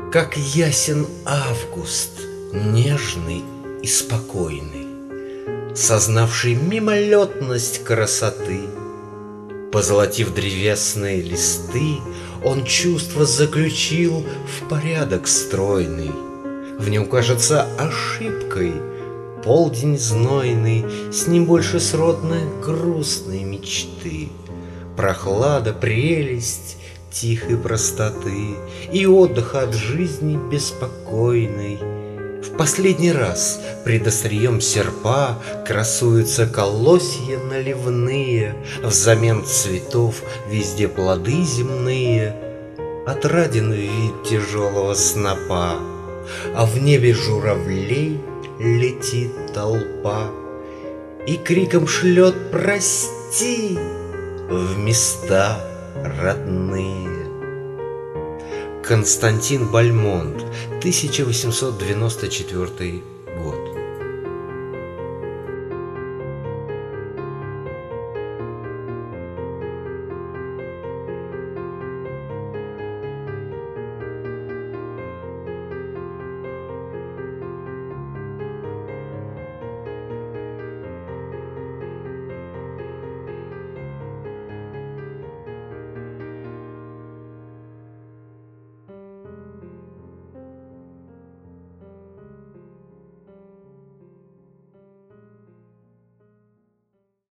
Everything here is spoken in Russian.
Как ясен август, нежный и спокойный, сознавший мимолетность красоты. Позолотив древесные листы, он чувство заключил в порядок стройный. В нем кажется ошибкой полдень знойный, с ним больше сродны грустные мечты. Прохлада, прелесть тихой простоты и отдых от жизни беспокойной. В последний раз пред острием серпа красуются колосья наливные, взамен цветов везде плоды земные. Отраден вид тяжелого снопа, а в небе журавлей летит толпа и криком шлет «Прости!» в места родные. Константин Бальмонт, 1894